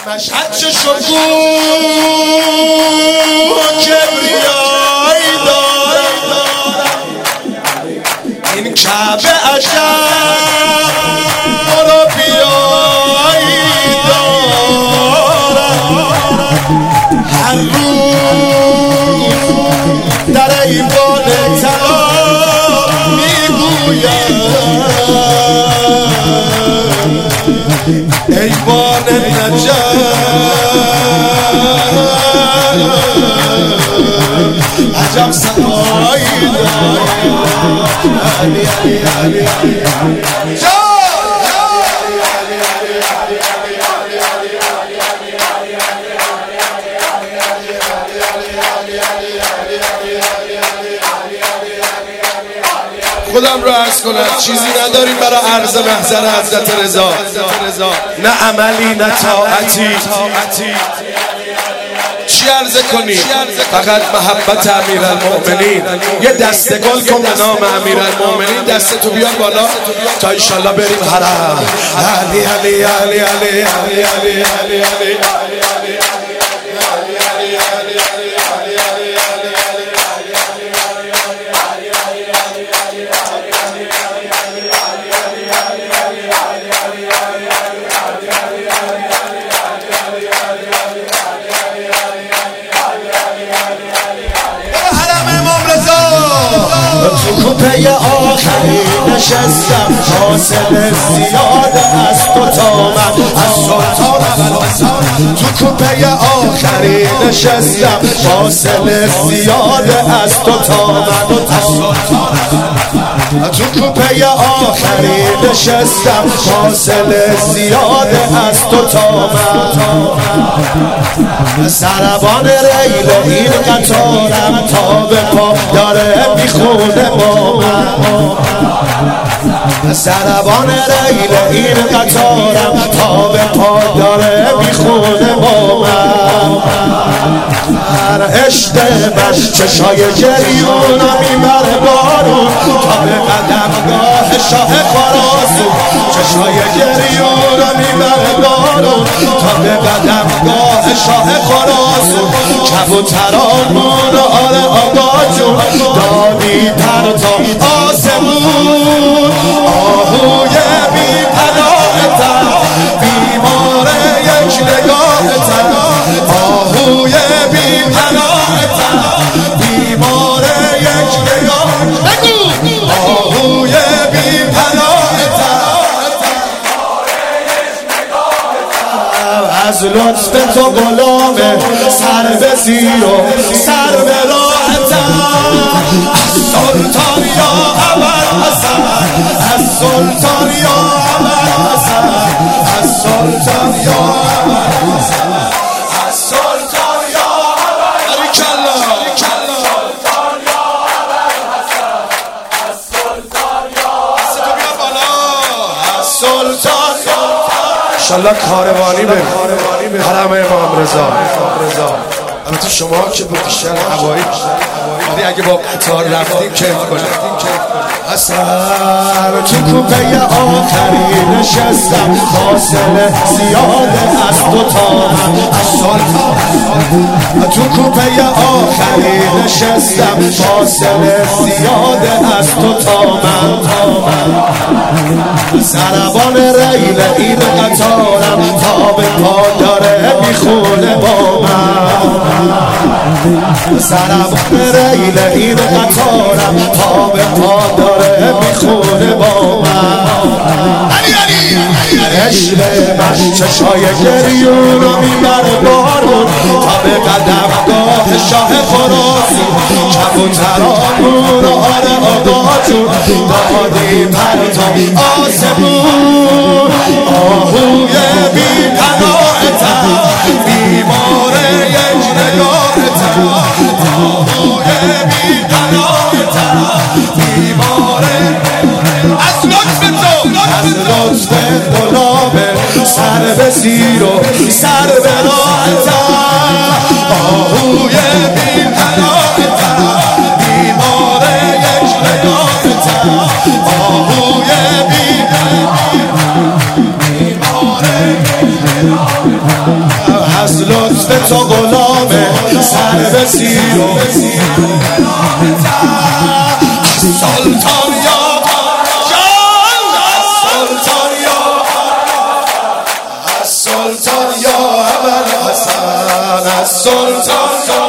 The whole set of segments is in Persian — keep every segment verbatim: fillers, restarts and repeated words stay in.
مشهد چه شکوه کبریایی دارد، این کعبه عجب مربیایی دارد. هر روز در ایوان طلا میگوید ایوان نجف عجب صدایی خودم رو عرض کنم، چیزی نداریم برای عرض محضر حضرت رضا، نه عملی نه طاعتی. چی عرض کنی؟ فقط محبت امیرالمؤمنین. یه دست گل کن به نام امیرالمؤمنین، دست تو بیار بالا تا انشالله بریم حرم. علی علی علی علی علی علی علی علی تو کوپه آخری نشستم، حاصل زیاد از تو تا من از سلطان. تو کوپه آخری نشستم، حاصل زیاد از تو تا من از سلطان. تو کوپه آخری نشستم، حاصل زیاد از تو تا من. سربان ریل این قطارم تا به پا داره میخونه با من. سربان ریل این قطارم تا به پا داره میخونه با من. هر عشق من چشای جریونا میبره بارون تا به قدمگاه شاه خراسون. چشای جریونا میبره بارون تا به قدمگاه شاه خراسون. کبوترامون آره آقا جون دادی پر تا آسمون. آهوی بی پناهتن بیمار یک نگاهتن. آهوی بی پناهتن بیمار یک نگاه. آهوی بی پناهتن از لطف تو غلامه، سر به زیر و سر به راحتن. از سلطان یا ابوالحسن، از سلطان یا ابوالحسن، از سلطان یا ابوالحسن، از سلطان یا ابوالحسن، سلطان یا ابوالحسن، از سلطان یا ابوالحسن، از سلطان یا انشالله کاروانی بریم حرم امام رضا. البته شما که با بیشتر هوایی، ولی اگه با قطار رفتیم کیف کنیم. اصلا تو کوپه آخری نشستم، فاصله زیاده از تو تا من از سلطان. تو کوپه آخری نشستم، فاصله زیاده از تو تا من. سربان ریل این قطارم تا به پا داره میخونه با من. سربان ریل این قطارم تا به پا داره میخونه با من. عشق من چشای گریونو میبره بارون تا به قدمگاه شاه خراسون. کبوترامون آره آقا جون دادی پر تا آسمون. آهوی بی پناهتن بیمار یک نگاهتن. آهوی بی پناهتن بیمار از لطف تو، از لطف غلامه، سر به زیر و سر به راحتن. آهوی بی پناهتن بیمار یک نگاهتن. آهوی بی پناهتن بیمار یک نگاهتن. از لطف تو غلامه سر به زیر و سلطان یا سلطان یا سلطان یا ابوالحسن از سلطان یا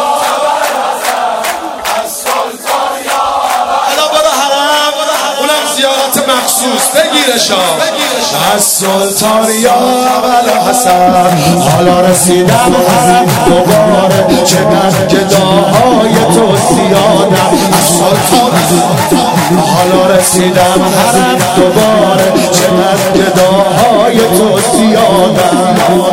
مخصوص بگیرشا از سلطان یا ابوالحسن حالا رسیدم حرم دوباره چقدر گداهای تو زیادم از سلطان حالا رسیدم حرم دوباره چقدر گداهای تو زیادم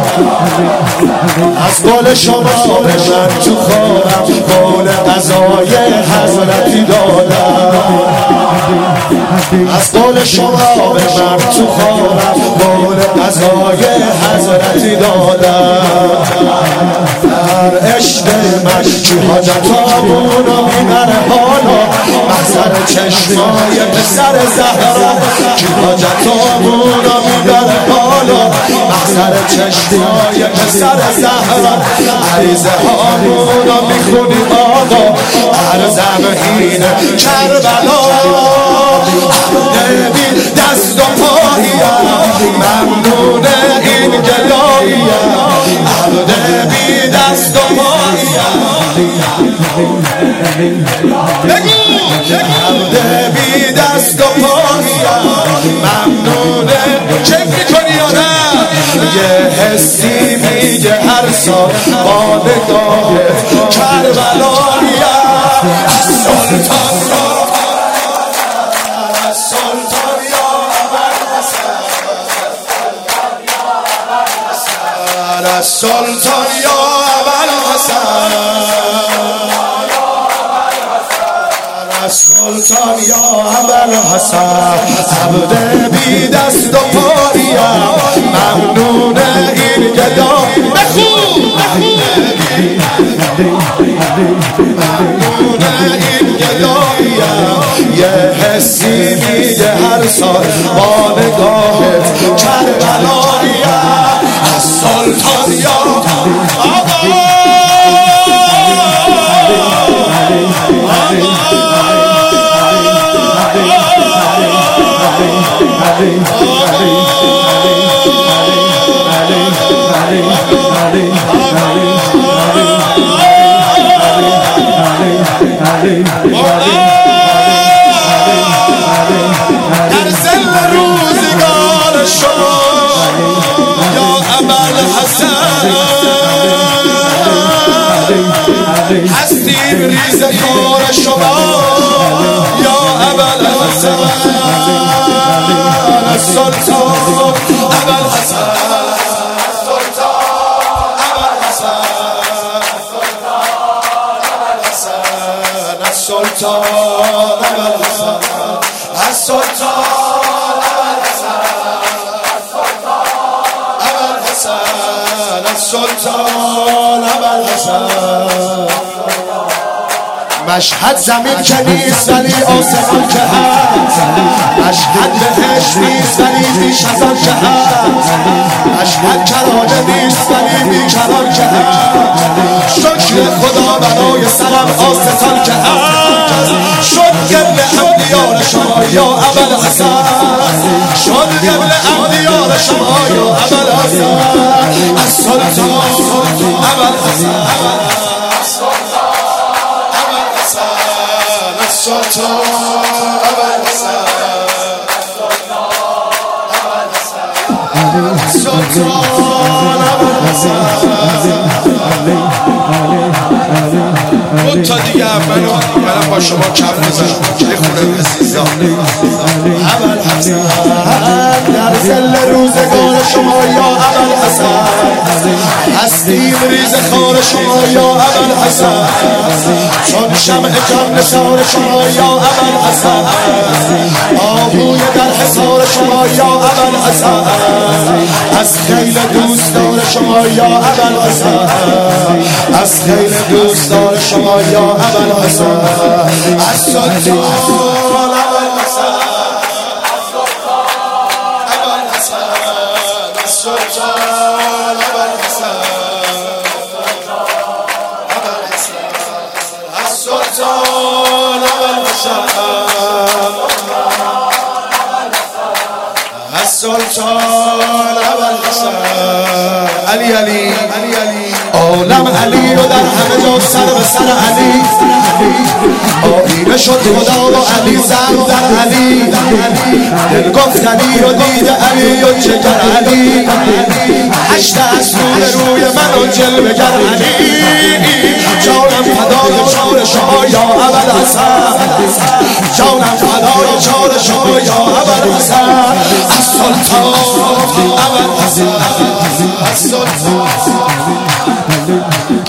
از قول شما به من تو خوابم قول قضای حضرتی دادم از قول شما به من تو خوابم قول قضای حضرتی دادم در عشق من چی حاجتامون و میبره حالا محضر چشمای پسر زهرا چی حاجتامون و میبره حالا محضر چشمای پسر زهرا عریضه هامون و میخونیم آقا هر زمین کربلا ببین دست و پاییم ممنون این گداییم عبد بی دست و پاییم بگو عبد بی دست و پاییم ممنون چک میکنی یا نه یه حسی میگه هر سال با نگاه کربلاییم سلطان سلطان یا ابوالحسن سلطان یا ابوالحسن عبد بی دست و پاییم ممنون این گدا بخون ممنون این گداییم یه حسی میده هر سال با نگاهت کربلاییم سلطان یا آقا در زل روزگار شما یا ابوالحسن هستیم ریز کار شما یا ابوالحسن سلطان ابوالحسن سلطان ابوالحسن السلطان السلطان ابوالحسن مشهد زمین که نیست ولی آسمان که هست مشهد بهشت نیست ولی بیش از آن که هست مشهد کرانه نیست ولی بیکران که هست شکر خدا برای سرم آستان که هست شد قبل انبیاء شما یا ابوالحسن شد قبل انبیاء شما یا ابوالحسن السلطان ابوالحسن السلطان ابوالحسن السلطان ابوالحسن دو تا دیگه منو منم با شما کف بزنم یه خونه عزیزا ابوالحسن در زل روزگار شما یا ابوالحسن هستیم ریز خار شما یا ابوالحسن چون شمع جان نثار شما یا ابوالحسن آهوی در حصار شما یا ابوالحسن از خیل دوستدار شما یا ابوالحسن از خیل دوستدار شما یا ابوالحسن السلطان ابوالحسن السلطان ابوالحسن سلطان ابوالحسن علی علی علی علی عالم علی رو در همه جا سر به سر علی آینه شد خدا و علی زن در علی دل گفت علی رو دید علی و جگر علی هشت از نور روی من و جلوه گر علی جانم فدای چار شما یا ابوالحسن جانم فدای چار شما یا ابوالحسن از سلطان ابوالحسن از سلطان